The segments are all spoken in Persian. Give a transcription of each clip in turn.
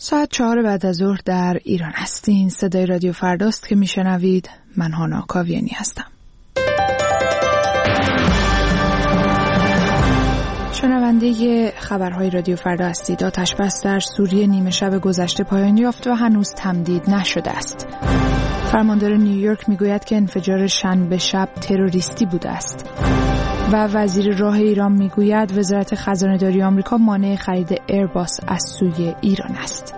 ساعت 4 بعد از ظهر در ایران هستین. صدای رادیو فرداست که میشنوید. من هانا کاویانی هستم. شنونده خبرهای رادیو فردا هستید. آتش بس در سوریه نیمه شب گذشته پایان یافت و هنوز تمدید نشده است. فرماندار نیویورک میگوید که انفجار شنبه شب تروریستی بوده است. و وزیر راه ایران میگوید وزارت خزانه‌داری آمریکا مانع خرید ایرباس از سوی ایران است.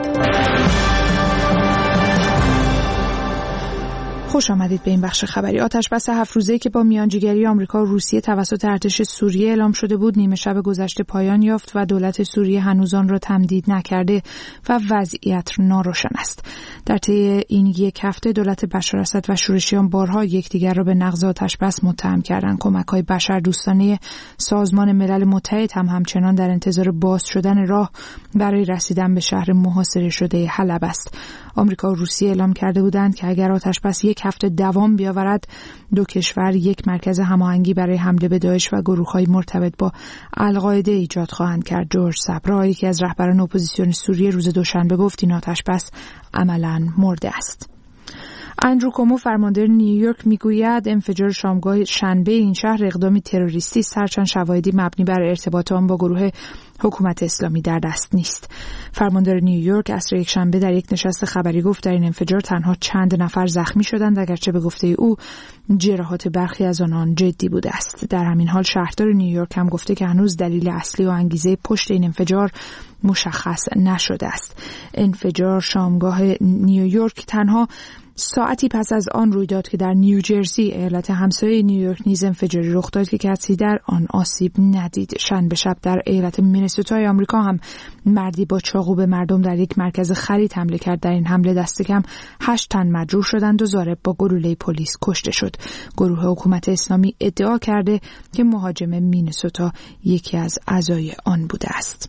خوش آمدید به این بخش خبری. آتش بس 7 روزه‌ای که با میانجیگری آمریکا و روسیه توسط ارتش سوریه اعلام شده بود نیمه شب گذشته پایان یافت و دولت سوریه هنوز آن را تمدید نکرده و وضعیت ناروشن است. در طی این یک هفته دولت بشار اسد و شورشیان بارها یکدیگر را به نقض آتش بس متهم کردند. کمک‌های بشردوستانه سازمان ملل متحد هم همچنان در انتظار باز شدن راه برای رسیدن به شهر محاصره شده حلب است. آمریکا و روسیه اعلام کرده بودند که اگر آتش بس یک هفته دوام بیاورد دو کشور یک مرکز هماهنگی برای حمله به داعش و گروه‌های مرتبط با القاعده ایجاد خواهند کرد. جورج صبرا، یکی از رهبران اپوزیسیون سوریه، روز دوشنبه گفت این آتش بس عملاً مرده است. اندرو کومو، فرماندار نیویورک، میگوید انفجار شامگاه شنبه این شهر اقدامی تروریستی است، هرچند شواهدی مبنی بر ارتباط آن با گروه حکومت اسلامی در دست نیست. فرماندار نیویورک عصر یک شنبه در یک نشست خبری گفت در این انفجار تنها چند نفر زخمی شدند، اگرچه به گفته او جراحات برخی از آنان جدی بوده است. در همین حال شهردار نیویورک هم گفته که هنوز دلیل اصلی و انگیزه پشت این انفجار مشخص نشده است. انفجار شامگاه نیویورک تنها ساعتی پس از آن روی داد که در نیوجرسی، ایالت همسایه نیویورک، نیز انفجاری رخ داد که کسی در آن آسیب ندید. شنبه شب در ایالت مینسوتای آمریکا هم مردی با چاقو به مردم در یک مرکز خرید حمله کرد. در این حمله دست کم 8 تن مجروح شدند و ضارب با گلوله پلیس کشته شد. گروه حکومت اسلامی ادعا کرده که مهاجم مینسوتا یکی از اعضای آن بوده است.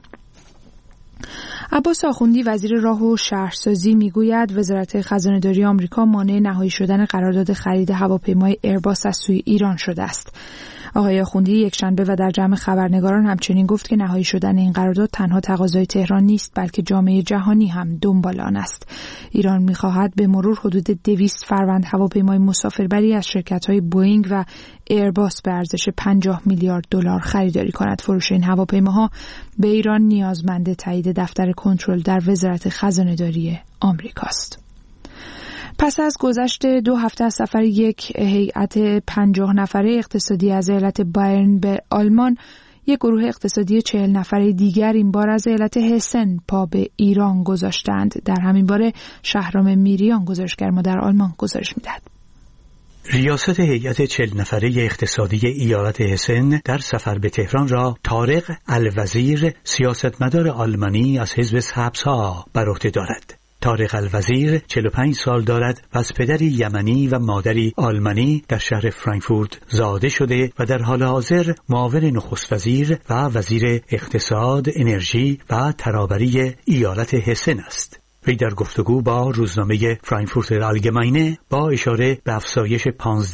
عباس آخوندی، وزیر راه و شهرسازی، میگوید وزارت خزانه‌داری آمریکا مانع نهایی شدن قرارداد خرید هواپیمای ایرباس از سوی ایران شده است. آقای آخوندی یک شنبه و در جمع خبرنگاران همچنین گفت که نهایی شدن این قرارداد تنها تقاضای تهران نیست، بلکه جامعه جهانی هم دنبال آن است. ایران می‌خواهد به مرور حدود 200 فروند هواپیمای مسافربری از شرکت‌های بوئینگ و ایرباس به ارزش 50 میلیارد دلار خریداری کند. فروش این هواپیماها به ایران نیازمند تایید دفتر کنترل در وزارت خزانه‌داری آمریکاست. پس از گذشت 2 هفته از سفر یک هیئت 50 نفره اقتصادی از ایالت بایرن به آلمان، یک گروه اقتصادی 40 نفره دیگر این بار از ایالت هسن پا به ایران گذاشتند. در همین باره شهرام میریان، گزارشگر ما در آلمان، گزارش می‌دهد. ریاست هیئت 40 نفره ایقتصادی ایالت هسن در سفر به تهران را طارق الوزیر، سیاستمدار آلمانی از حزب سبزها، بر عهده دارد. طارق الوزیر 45 سال دارد و از پدری یمنی و مادری آلمانی در شهر فرانکفورت زاده شده و در حال حاضر معاون نخست وزیر و وزیر اقتصاد، انرژی و ترابری ایالت هسن است. وی در گفتگو با روزنامه فرانکفورت آلگماینه با اشاره به افزایش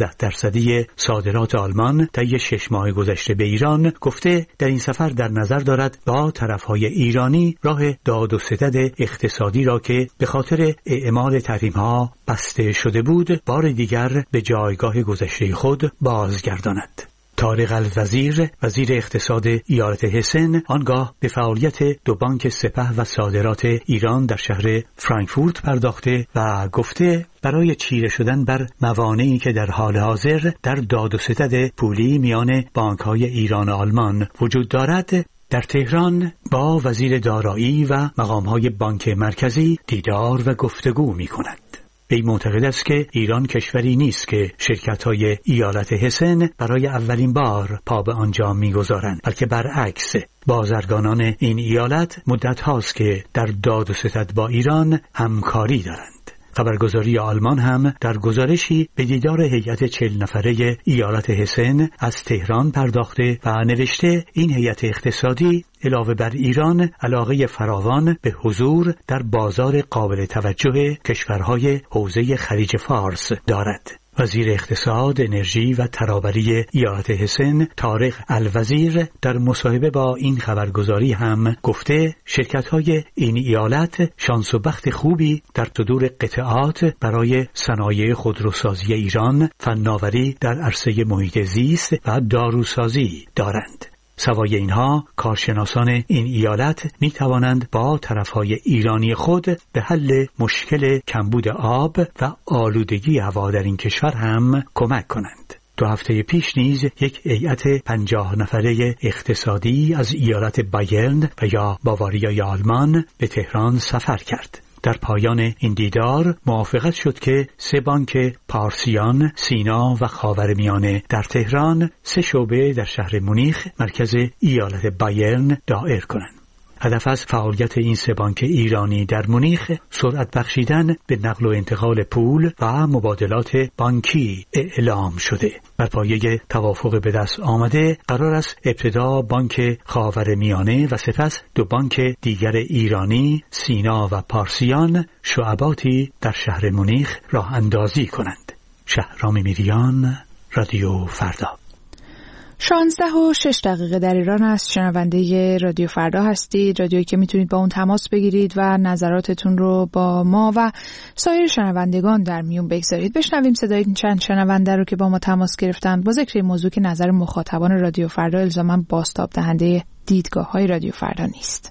15% صادرات آلمان طی 6 ماه گذشته به ایران گفته در این سفر در نظر دارد با طرفهای ایرانی راه داد و ستد اقتصادی را که به خاطر اعمال تحریم‌ها بسته شده بود بار دیگر به جایگاه گذشته خود بازگرداند. طارق الوزیر، وزیر اقتصاد ایالت هسن، آنگاه به فعالیت 2 بانک سپه و صادرات ایران در شهر فرانکفورت پرداخته و گفته برای چیره شدن بر موانعی که در حال حاضر در داد و ستد پولی میان بانک‌های ایران و آلمان وجود دارد، در تهران با وزیر دارایی و مقام‌های بانک مرکزی دیدار و گفتگو می‌کند. وی معتقد است که ایران کشوری نیست که شرکت‌های ایالت هسن برای اولین بار پا به آنجا می‌گذارند، بلکه برعکس بازرگانان این ایالت مدت هاست که در داد و ستد با ایران همکاری دارند. خبرگزاری آلمان هم در گزارشی به دیدار هیئت 40 نفره ایالت هسن از تهران پرداخته و نوشته این هیئت اقتصادی علاوه بر ایران علاقه فراوان به حضور در بازار قابل توجه کشورهای حوزه خلیج فارس دارد وزیر اقتصاد، انرژی و ترابری ایالت هسن طارق الوزیر در مصاحبه با این خبرگزاری هم گفته شرکت‌های این ایالت شانس و بخت خوبی در صدور قطعات برای صنایع خودروسازی ایران، فناوری در عرصه محیط زیست و داروسازی دارند. سوای اینها کارشناسان این ایالت می توانند با طرفهای ایرانی خود به حل مشکل کمبود آب و آلودگی هوا در این کشور هم کمک کنند. 2 هفته پیش نیز یک هیئت 50 نفره اقتصادی از ایالت بایرن و یا باواریای آلمان به تهران سفر کرد. در پایان این دیدار موافقت شد که 3 بانک پارسیان، سینا و خاورمیانه در تهران 3 شعبه در شهر مونیخ مرکز ایالت بایرن دایر کنند. هدف از فعالیت این 3 بانک ایرانی در مونیخ سرعت بخشیدن به نقل و انتقال پول و مبادلات بانکی اعلام شده. بر پایه توافق به دست آمده قرار است ابتدا بانک خاورمیانه و سپس 2 بانک دیگر ایرانی، سینا و پارسیان، شعباتی در شهر مونیخ راه اندازی کنند. شهرام میریان، رادیو فردا. 16:06 در ایران است. شنونده رادیو فردا هستید، رادیویی که میتونید با اون تماس بگیرید و نظراتتون رو با ما و سایر شنوندگان در میون بگذارید. بشنویم صدای چند شنونده رو که با ما تماس گرفتند با ذکر موضوع که نظر مخاطبان رادیو فردا الزاماً بازتاب دهنده دیدگاه‌های رادیو فردا نیست.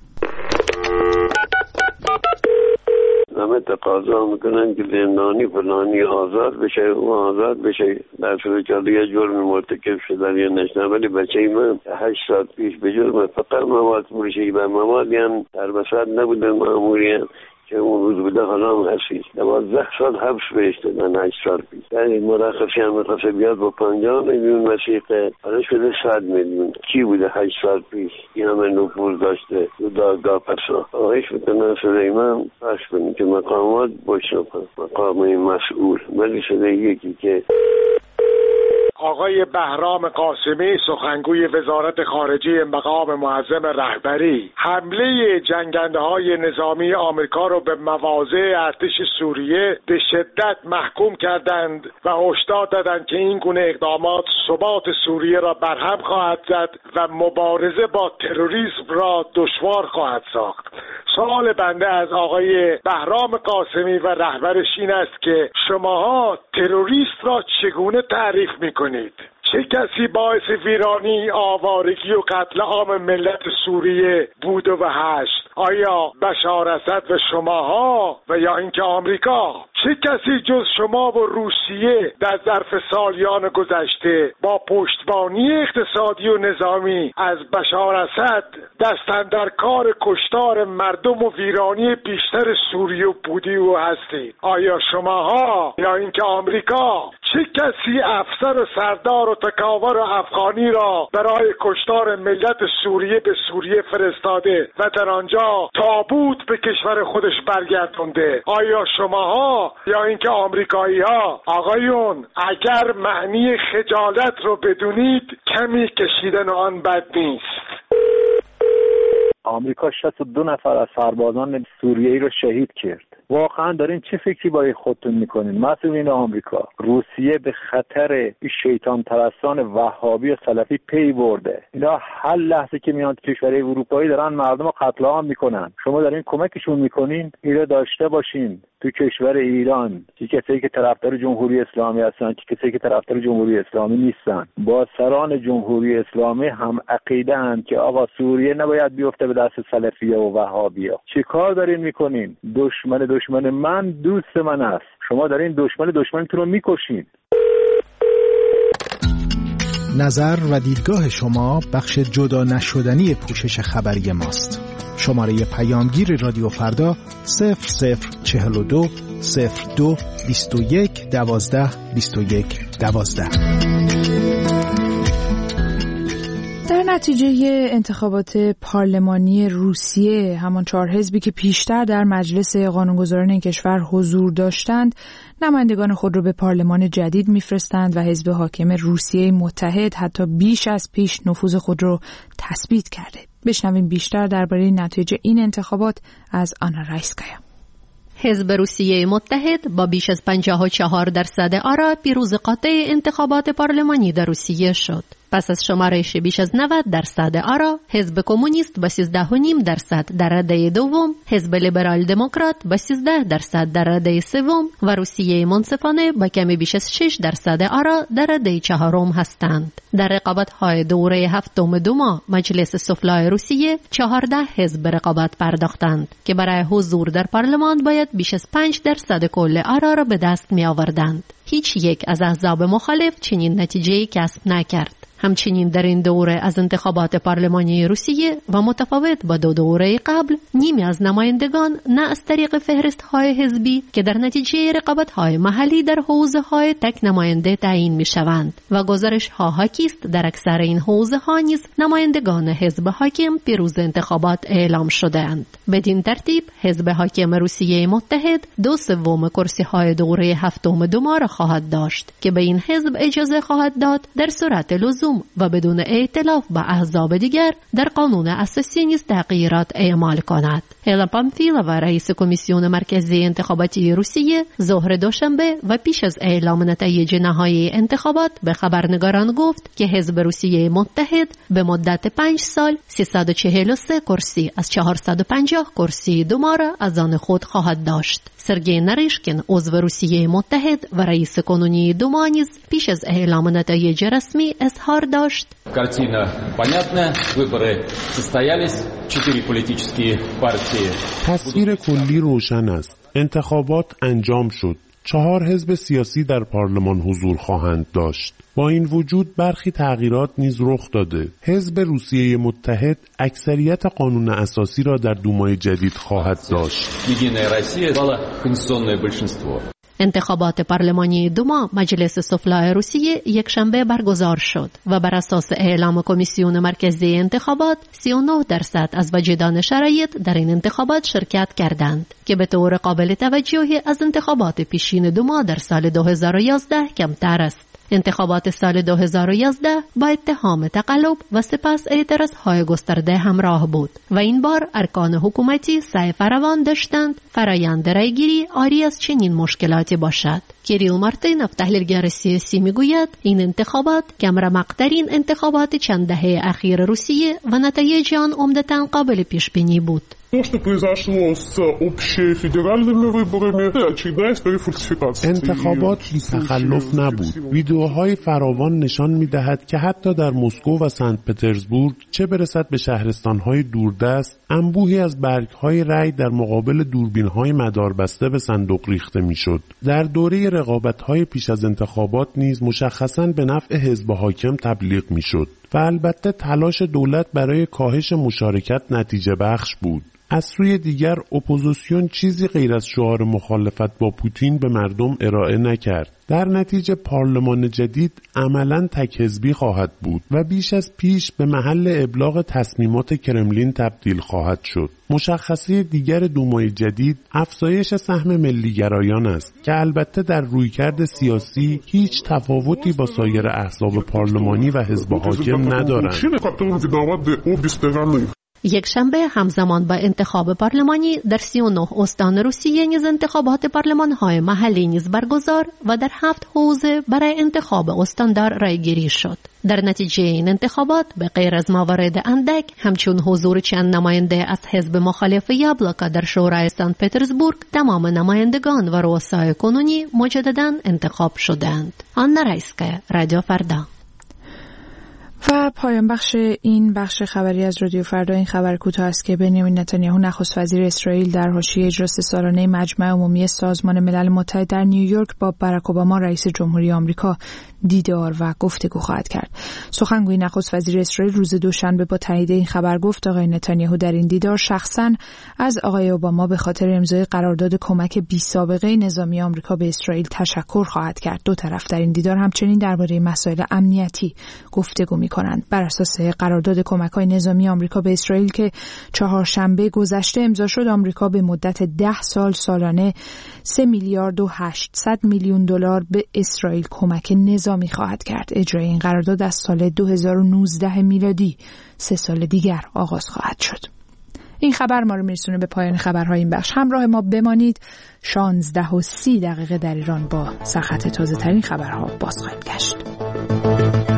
همه تقاضا میکنن که زندانی فلانی آزاد بشه، او آزاد بشه، در صورت که یه جرم مرتکب شدن یا نشدن. ولی بچه من 8 سال پیش به جرم فقط مواد فروشی و موادی هم در بساط نبوده ماموری هم که اون روز بوده حالا هم هستی 12 سال حبس بهش دادن 8 سال پیش. یعنی مرخصی هم میخواسته بیاد با 50 میلیون وثیقه، حالا شده 100 میلیون. کی بوده 8 سال پیش این همه نفوذ داشته تو دادگاه پسا؟ آقایش میکنن سلیمان پس کنید که مقامات بشنفن، مقام مسئول. ولی شده یکی که آقای بهرام قاسمی سخنگوی وزارت خارجه مقام معظم رهبری حمله جنگنده‌های نظامی آمریکا را به مواضع ارتش سوریه به شدت محکوم کردند و هشدار دادند که این گونه اقدامات ثبات سوریه را برهم خواهد زد و مبارزه با تروریسم را دشوار خواهد ساخت. سوال بنده از آقای بهرام قاسمی و رهبرش این است که شماها تروریست را چگونه تعریف می‌کنید؟ چه کسی باعث ویرانی، آوارگی و قتل عام ملت سوریه بود و هست؟ آیا بشار اسد و شماها و یا اینکه آمریکا؟ چه کسی جز شما و روسیه در ظرف سالیان گذشته با پشتیبانی اقتصادی و نظامی از بشار اسد دست اندر کار کشتار مردم و ویرانی بیشتر سوریه بودی و هستید؟ آیا شماها یا اینکه آمریکا؟ چه کسی افسر و سردار و تکاور و افغانی را برای کشتار ملت سوریه به سوریه فرستاده و در آنجا تابوت به کشور خودش برگردونده؟ آیا شماها یا اینکه آمریکایی ها؟ آقایون، اگر معنی خجالت رو بدونید کمی کشیدن آن بد نیست. آمریکا 62 نفر از سربازان سوریه‌ای رو شهید کرد. واقعا دارین چه فکری برای خودتون میکنین؟ مسئولین آمریکا، روسیه به خطر این شیطان پرستان وهابی و سلفی پی برده. اینا هر لحظه که میان کشورهای اروپایی دارن مردم رو قتل عام میکنن. شما دارین کمکشون میکنین. اینا داشته باشین تو کشور ایران که کسایی که طرفدار جمهوری اسلامی هستن، که کسایی که طرفدار جمهوری اسلامی نیستن، با سران جمهوری اسلامی هم عقیده اند که آقا سوریه نباید بیفته به دست سلفیه و وهابیا. چی کار دارین میکنین؟ دشمن من دوست من است. شما دارین دشمنتون رو میکشین. نظر و دیدگاه شما بخش جدا نشدنی پوشش خبری ماست. شماره پیامگیر رادیو فردا 0042 02 21 12 21 12. در نتیجه انتخابات پارلمانی روسیه، همان 4 حزبی که پیشتر در مجلس قانونگذاران این کشور حضور داشتند، نمایندگان خود را به پارلمان جدید میفرستند و حزب حاکم روسیه متحد حتی بیش از پیش نفوذ خود را تثبیت کرده. بشنویم بیشتر درباره نتایج این انتخابات از آنا رایسکایا. حزب روسیه متحد با بیش از 54% آرا پیروز قاطع انتخابات پارلمانی در روسیه شد. پس از شمارش بیش از 90% آرا، حزب کمونیست با 13.5% در رده دوم، حزب لیبرال دموکرات با 13% در رده سوم و روسیه منصفانه با کمی بیش از 6% آرا در رده چهارم هستند. در رقابت‌های دوره هفتم دوما مجلس سفلای روسیه 14 حزب رقابت پرداختند که برای حضور در پارلمان باید بیش از 5% کل آرا را به دست می آوردند. هیچ یک از احزاب مخالف چنین نتیجه‌ای کسب نکرد. همچنین در این دوره از انتخابات پارلمانی روسیه و متفاوت با دو دوره قبل، نیمی از نمایندگان نه از طریق فهرست‌های حزبی که در نتیجه رقابت‌های محلی در حوزه‌های تک نماینده تعیین می‌شوند و گزارش‌ها حاکی است در اکثر این حوزه‌ها نیز نمایندگان حزب حاکم پیروز انتخابات اعلام شده‌اند. بدین ترتیب حزب حاکم روسیه متحد 2/3 کرسی‌های دوره هفتم دوما را خواهد داشت که به این حزب اجازه خواهد داد در صورت لزوم و بدون ائتلاف با احزاب دیگر در قانون اساسی نیز تغییرات اعمال کند. هلا پامفیلووا رئیس کمیسیون مرکزی انتخاباتی روسیه ظهر دوشنبه و پیش از اعلام نتایج نهایی انتخابات به خبرنگاران گفت که حزب روسیه متحد به مدت 5 سال 343 کرسی از 450 کرسی دوما را از آن خود خواهد داشت. سرگئی ناریشکین عضو روسیه متحد و رئیس کنونی دوما نیز پیش از اعلام نتایج رسمی اظهار داشت: Картина понятна, выборы состоялись, 4 политические партии. تصویر کلی روشن است. انتخابات انجام شد. 4 حزب سیاسی در پارلمان حضور خواهند داشت. با این وجود برخی تغییرات نیز رخ داده. حزب روسیه متحد اکثریت قانون اساسی را در دومای جدید خواهد داشت. انتخابات پارلمانی دوما مجلس سفلای روسیه یک شنبه برگزار شد و بر اساس اعلام کمیسیون مرکزی انتخابات 39% از واجدان شرایط در این انتخابات شرکت کردند که به طور قابل توجهی از انتخابات پیشین دوما در سال 2011 کمتر است. انتخابات سال 2011 با اتهام تقلب و سپس اعتراضهای گسترده همراه بود و این بار ارکان حکومتی سعی فراوان داشتند فرایند رایگیری عاری از چنین مشکلاتی باشد. کیریل مارتینوف تحلیلگر سیاسی میگوید این انتخابات کمرمق‌ترین انتخابات چند دهه اخیر روسیه و نتایج آن عمدتاً قابل پیش بینی بود. انتخابات بی تخلف نبود. ویدیوهای فراوان نشان می‌دهد که حتی در مسکو و سنت پترزبورگ چه برسد به شهرستان‌های دوردست، انبوهی از برگ‌های رای در مقابل دوربین‌های مداربسته به صندوق ریخته می‌شد. در دوره رقابت‌های پیش از انتخابات نیز مشخصاً به نفع حزب حاکم تبلیغ می‌شد و البته تلاش دولت برای کاهش مشارکت نتیجه بخش بود. از سوی دیگر اپوزیسیون چیزی غیر از شعار مخالفت با پوتین به مردم ارائه نکرد. در نتیجه پارلمان جدید عملاً تک حزبی خواهد بود و بیش از پیش به محل ابلاغ تصمیمات کرملین تبدیل خواهد شد. مشخصه دیگر دومای جدید افزایش سهم ملیگرایان است که البته در رویکرد سیاسی هیچ تفاوتی با سایر احزاب پارلمانی و حزب حاکم ندارند. یک شنبه همزمان با انتخاب پارلمانی در 39 استان روسیه نیز انتخابات پارلمان‌های محلی نیز برگزار و در 7 حوزه برای انتخاب استاندار رایگیری شد. در نتیجه این انتخابات به غیر از موارد اندک همچون حضور چند نماینده از حزب مخالف یابلوکا در شورای سنت پترزبورگ، تمام نمایندگان و رؤسای کنونی مجدداً انتخاب شدند. آنا رایسکایا، رادیو فردا. و پایان بخش این بخش خبری از رادیو فردا این خبر کوتاه است که بنیامین نتانیاهو نخست وزیر اسرائیل در حاشیه اجلاس سالانه مجمع عمومی سازمان ملل متحد در نیویورک با باراک اوباما رئیس جمهوری آمریکا دیدار و گفتگو خواهد کرد. سخنگوی نخست وزیر اسرائیل روز دوشنبه با تایید این خبر گفت آقای نتانیاهو در این دیدار شخصاً از آقای اوباما به خاطر امضای قرارداد کمک بی‌سابقه نظامی آمریکا به اسرائیل تشکر خواهد کرد. دو طرف در این دیدار همچنین درباره مسائل امنیتی گفتگو می‌کنند. بر اساس قرارداد کمک‌های نظامی آمریکا به اسرائیل که چهارشنبه گذشته امضا شد، آمریکا به مدت 10 سال سالانه 3 میلیارد و 800 میلیون دلار به اسرائیل کمک نظامی خواهد کرد. اجرای این قرارداد از سال 2019 میلادی 3 سال دیگر آغاز خواهد شد. این خبر ما رو میرسونه به پایان خبرهای این بخش. همراه ما بمانید. 16:30 در ایران با سرخط تازه ترین خبرها باز خواهیم گشت.